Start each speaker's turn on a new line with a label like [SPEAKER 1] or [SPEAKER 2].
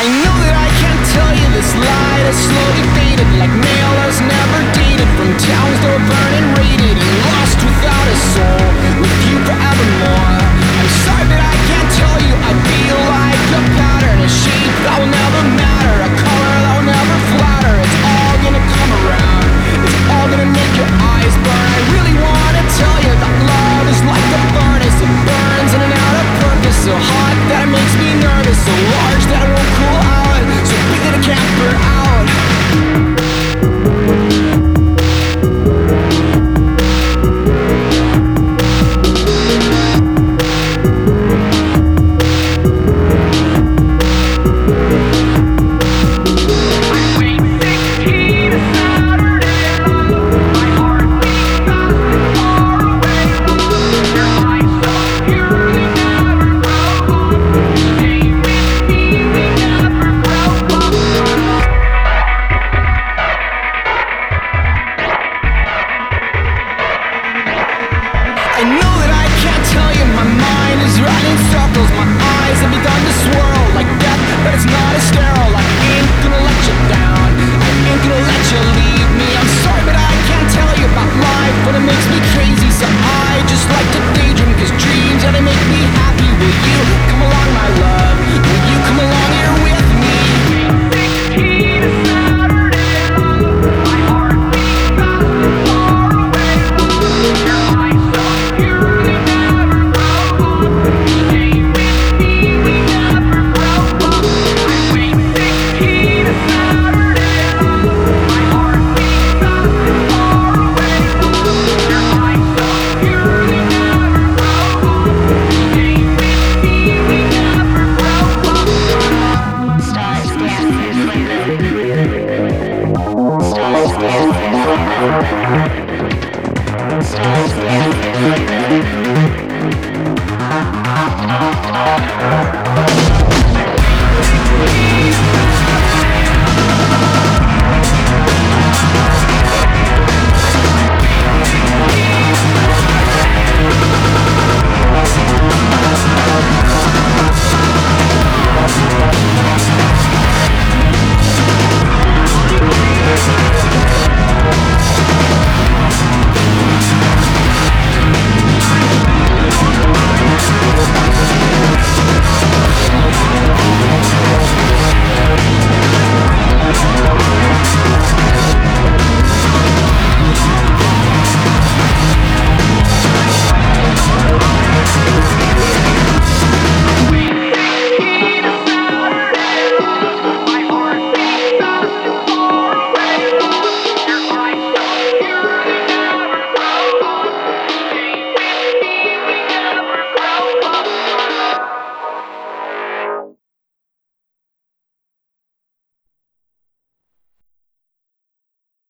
[SPEAKER 1] I know that I can't tell you this lie that's slowly faded, like mailers never dated, from towns that were burned and raided, and lost without a soul, with you forevermore. I'm sorry that I can't tell you, I feel like a pattern, a shape